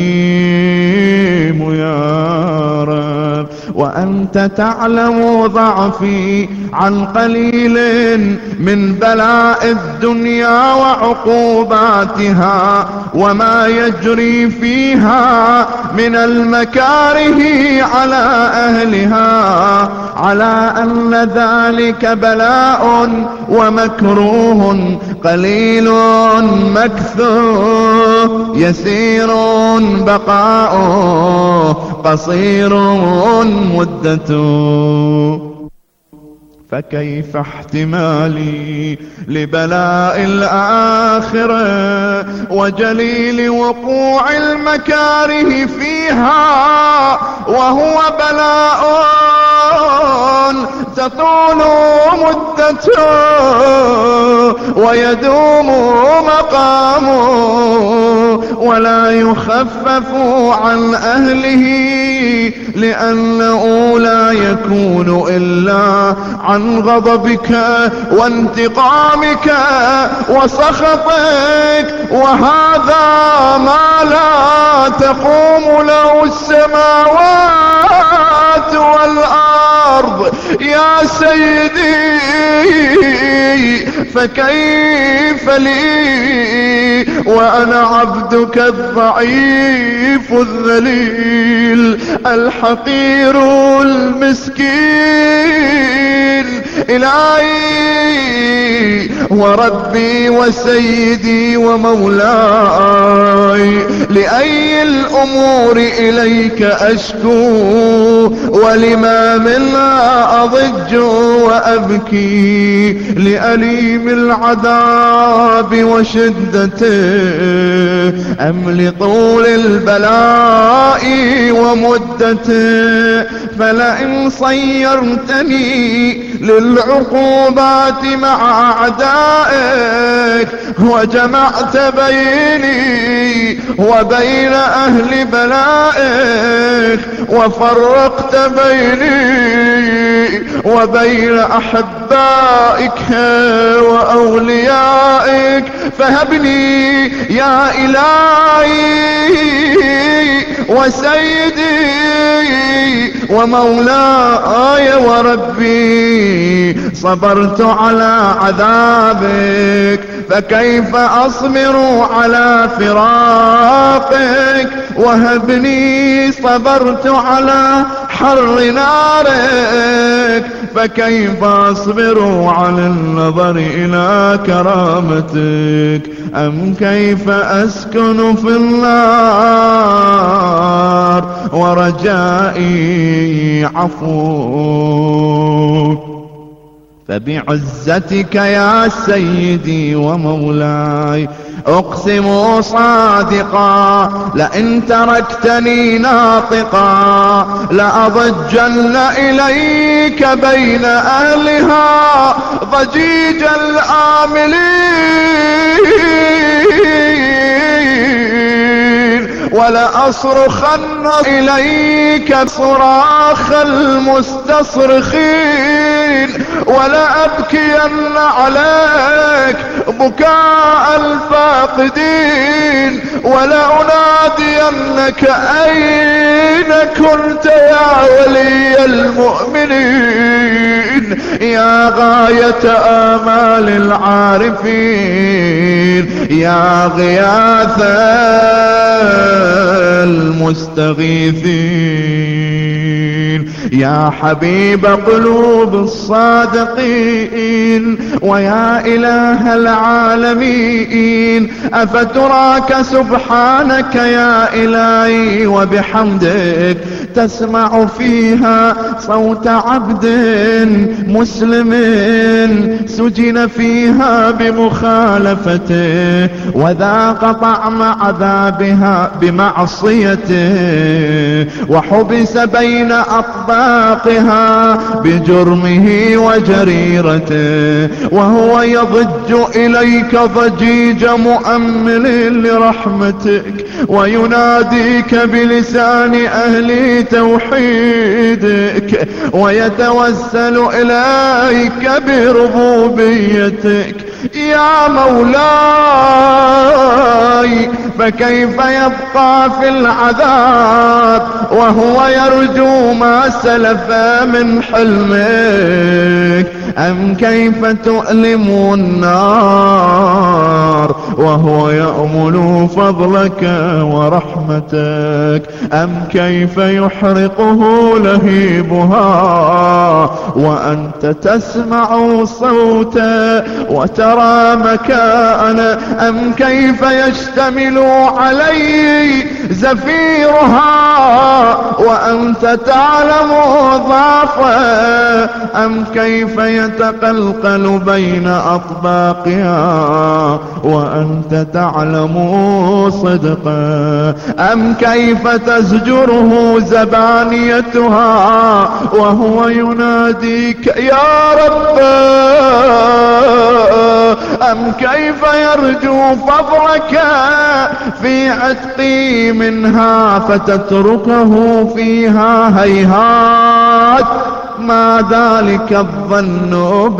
كريم يا رب. وأنت تعلم ضعفي عن قليل من بلاء الدنيا وعقوباتها وما يجري فيها من المكاره على أهلها على أن ذلك بلاء ومكروه قليل مكثور يسير بقاؤه قصير مدته. فكيف احتمالي لبلاء الآخرة وجليل وقوع المكاره فيها وهو بلاء تطول مدته ويدوم مقامه ولا يخفف عن أهله لأنه لا يكون إلا عن غضبك وانتقامك وسخطك وهذا ما لا تقوم له السماوات والأرض يا سيدي. فكيف لي وأنا عبدك الضعيف الذليل الحقير المسكين إلهي وربي وسيدي ومولاي لأي الأمور إليك أشكو ولما منها أضج وأبكي لأليم العذاب وشدته أم لطول البلاء ومدته. فلئن صيرتني للعقوبات مع أعدائك وجمعت بيني وبين أهل بلائك وفرقت بيني وبين أحبائك وأوليائك فهبني يا إلهي وسيدي ومولاي وربي صبرت على عذابك فكيف أصبر على فراقك وهبني صبرت على حر نارك فكيف أصبر على النظر إلى كرامتك أم كيف أسكن في النار ورجائي عفوك. فبعزتك يا سيدي ومولاي أقسم صادقا لئن تركتني ناطقا لأضجن إليك بين أهلها ضجيج الآملين ولأصرخن إليك صراخ المستصرخين ولأبكين عليك بكاء الفاقدين ولأنادينك أين كنت يا ولي المؤمنين يا غاية آمال العارفين يا غياث المستغيثين يا حبيب قلوب الصادقين ويا إله العالمين أفتراك سبحانك يا إلهي وبحمدك تسمع فيها صوت عبد مسلم سجن فيها بمخالفته وذاق طعم عذابها بمعصيته وحبس بين أطباقها بجرمه وجريرته وهو يضج إليك ضجيج مؤمل لرحمتك ويناديك بلسان أهل توحيدك ويتوسل إليك بربوبيتك يا مولاي فكيف يبقى في العذاب وهو يرجو ما سلف من حلمك أم كيف تؤلم النار وهو يأمل فضلك ورحمتك أم كيف يحرقه لهيبها وأنت تسمع صوته وترى مكانه أم كيف يشتمل عليه زفيرها وأنت تعلم ضعفه أم كيف يتقلقل بين أطباقها وأنت تعلم صدقه أم كيف تزجره زبانيتها وهو يناديك يا رب أم كيف يرجو فضلك في عتقي منها فتتركه فيها هيهات ما ذلك الظن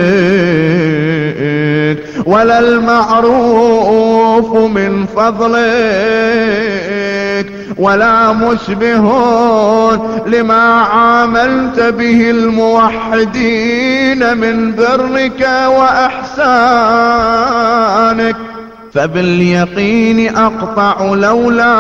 بك ولا المعروف من فضلك ولا مشبه لما عاملت به الموحدين من برك وإحسانك فباليقين أقطع لولا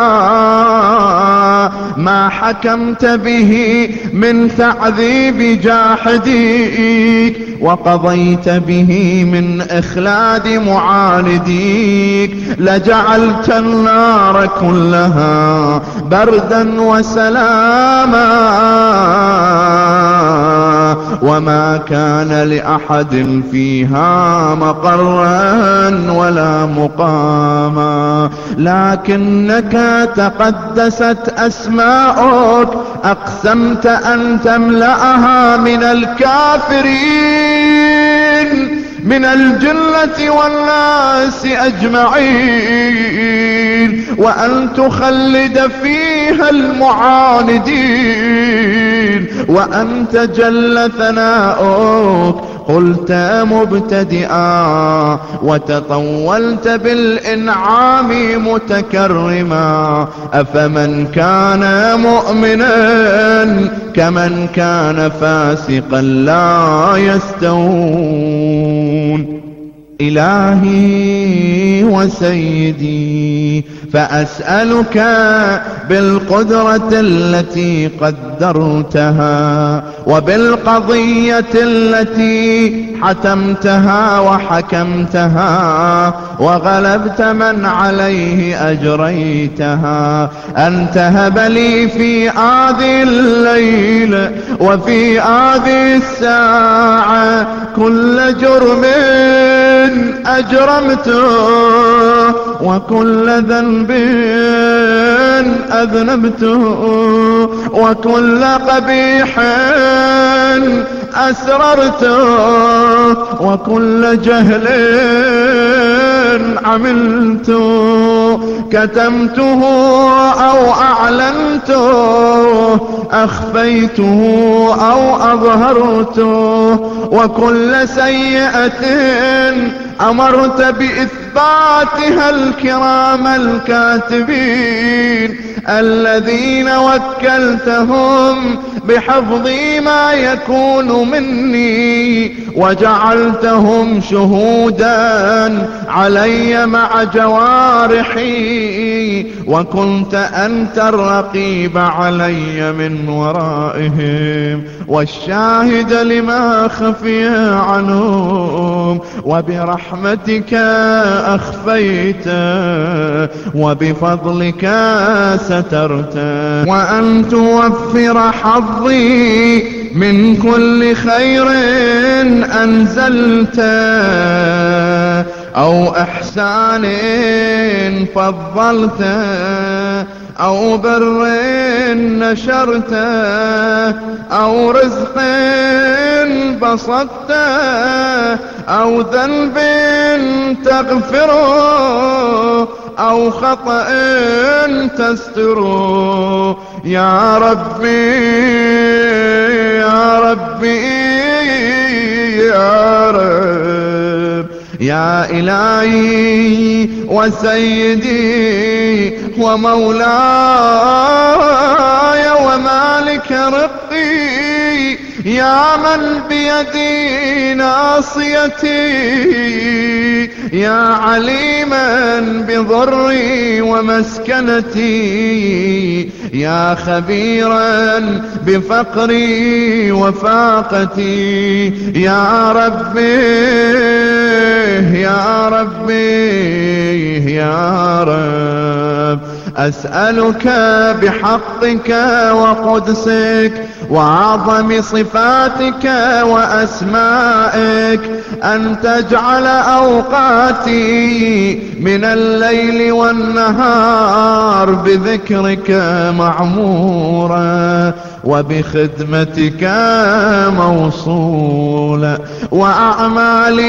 ما حكمت به من تعذيب جاحديك وقضيت به من إخلاد معانديك لجعلت النار كلها بردا وسلاما وما كان لأحد فيها مقرا ولا مقاما لكنك تقدست أسماؤك أقسمت أن تملأها من الكافرين من الجنة والناس أجمعين وأن تخلد فيها المعاندين وأنت جل ثناؤك قلت مبتدئا وتطولت بالإنعام متكرما أفمن كان مؤمنا كمن كان فاسقا لا يستوون إلهي وسيدي فأسألك بالقدرة التي قدرتها وبالقضية التي حتمتها وحكمتها وغلبت من عليه أجريتها، أن تهب لي في هذه الليل وفي هذه الساعة كل جرم أجرمته وكل ذنب أذنبته وكل قبيح أسررته وكل جهل عملته، كتمته أو أعلنته، أخفيته أو أظهرته، وكل سيئة أمرت بإثباتها الكرام الكاتبين الذين وكلتهم بحفظ ما يكون مني وجعلتهم شهودا علي مع جوارحي، وكنت أنت الرقيب علي من ورائهم والشاهد لما خفي عنهم، وبرحمتك أخفيت وبفضلك سترت، وأن توفر حظي من كل خير أنزلت أو إحسان فضلت أو بر نشرت أو رزق بسطت أو ذنب تغفره أو خطأ تستره، يا ربي يا ربي يا رب، يا إلهي وسيدي ومولاي ومالك رقي، يا من بيدي ناصيتي، يا عليما بضري ومسكنتي، يا خبيرا بفقري وفاقتي، يا ربي يا ربي يا رب، أسألك بحقك وقدسك وأعظم صفاتك وأسمائك أن تجعل أوقاتي من الليل والنهار بذكرك معمورة وبخدمتك موصولة، وأعمالي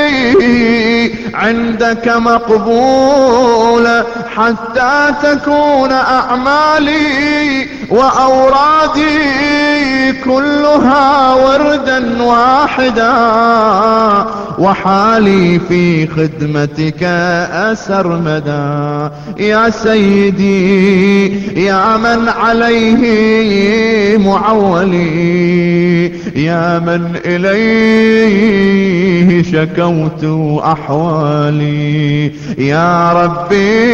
عندك مقبولة، حتى تكون أعمالي وأورادي كلها وردا واحدا، وحالي في خدمتك أسرمدا. يا سيدي يا من عليه معولي، يا من إليه شكوت أحوالي، يا ربي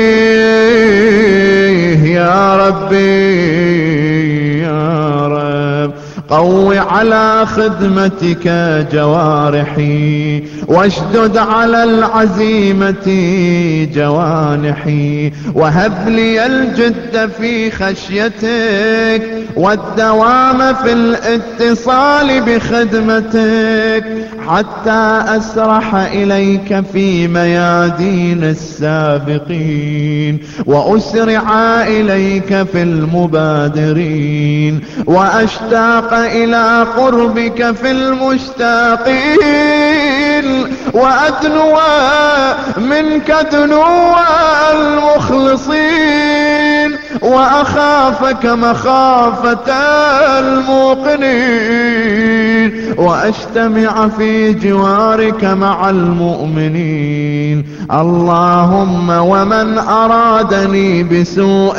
يا ربي يا رب، قو على خدمتك جوارحي واشدد على العزيمة جوانحي، وهب لي الجد في خشيتك والدوام في الاتصال بخدمتك، حتى أسرح إليك في ميادين السابقين، وأسرع إليك في المبادرين، وأشتاق إلى قربك في المشتاقين، وأدنو منك دنو المخلصين، وأخافك مخافة الموقنين، وأجتمع في جوارك مع المؤمنين. اللهم ومن أرادني بسوء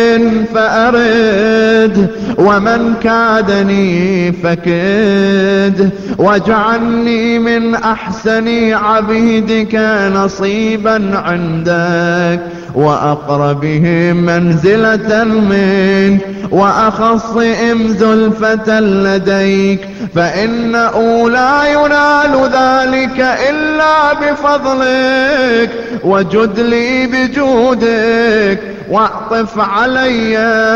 فأرد، ومن كادني فكد، واجعلني من أحسن عبيدك نصيبا عندك وأقربهم منزلة جنة منك وأخص زلفة لديك، فإنه لا ينال ذلك إلا بفضلك، وجد لي بجودك، واعطف علي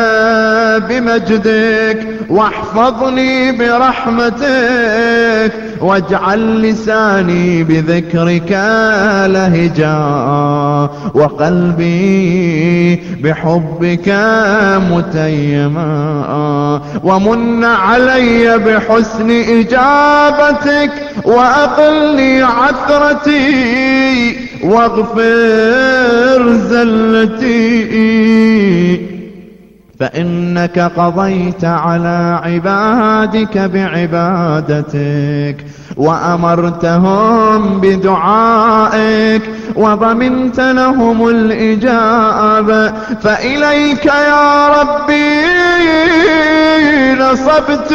بمجدك، واحفظني برحمتك، واجعل لساني بذكرك لهجا، وقلبي بحبك متيما، ومن علي بحسن إجابتك، وأقلني عثرتي، واغفر زلتي، فإنك قضيت على عبادك بعبادتك، وأمرتهم بدعائك، وضمنت لهم الإجابة، فإليك يا ربي نصبت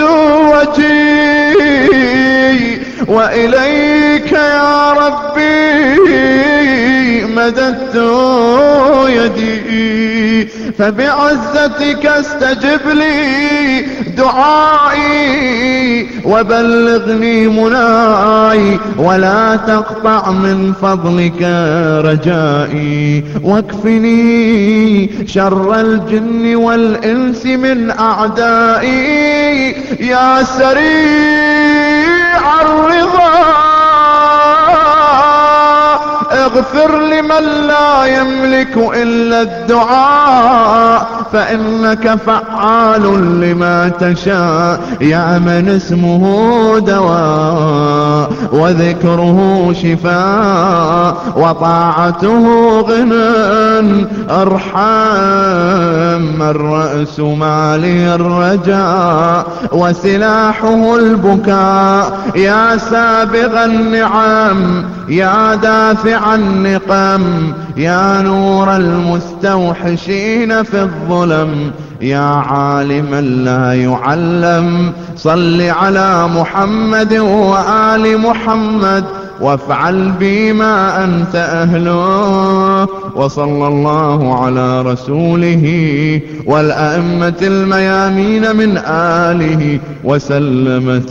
وجهي، وإليك يا ربي مددت يدي، فبعزتك استجب لي دعائي، وبلغني مناي، ولا تقطع من فضلك رجائي، واكفني شر الجن والإنس من أعدائي، يا سريع الرضا اغفر لمن لا يملك إلا الدعاء، فإنك فعال لما تشاء، يا من اسمه دواء، وذكره شفاء، وطاعته غنى، ارحم الرأس مالي الرجاء، وسلاحه البكاء، يا سابغ النعم، يا دافع النقم، يا نور المستوحشين في الظلم، يا عالما لا يعلم، صل على محمد وآل محمد، وافعل بي ما أنت أهله، وصلى الله على رسوله والأئمة الميامين من آله، وسلم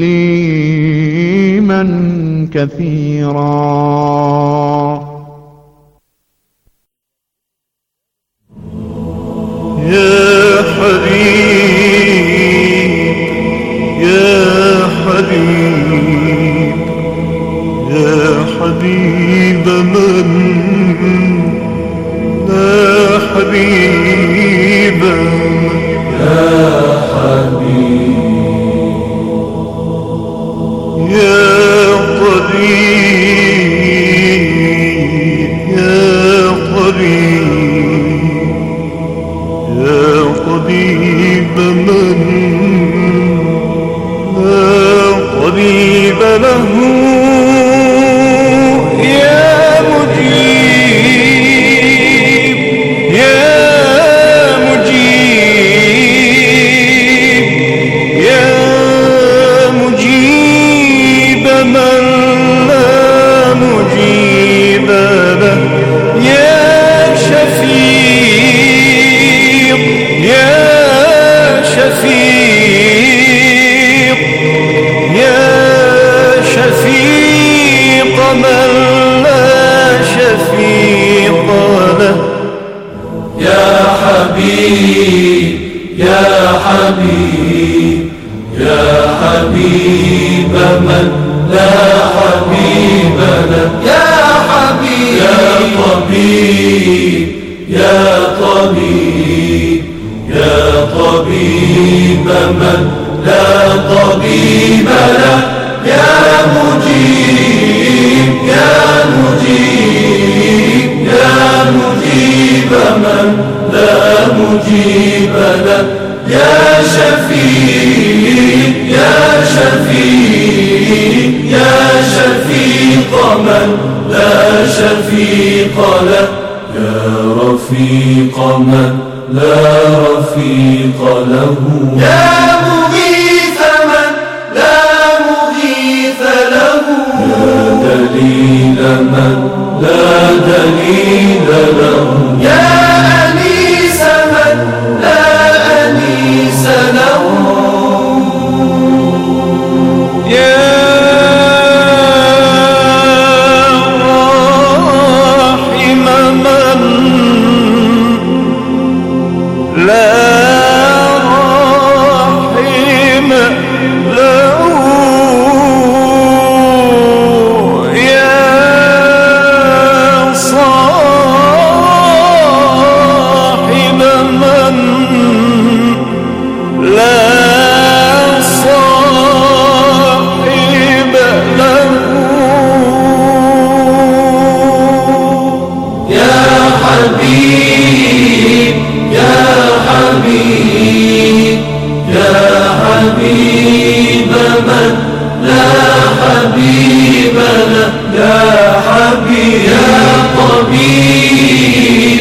تسليما كثيرا. يا حبيب يا حبيب يا حبيب من لا حبيب، يا حبيب يا طبيب يا طبيب يا طبيب من لا طبيب له، يا مجيب يا مجيب يا مجيب من لا مجيب له، يا شفيق يا شفيق يا شفيق من لا شفيق له، يا حبيب يا حبيب يا حبيب من لا حبيب له، يا حبيب يا طبيب يا طبيب يا طبيب من لا طبيب له، يا مجيب يا مجيب يا مجيب من لا مجيب له، يا شفيق يا شفيق يا شفيق من لا شفيق له، يا رفيق من لا رفيق له، يا مغيث من لا مغيث له، يا دليل من لا دليل له،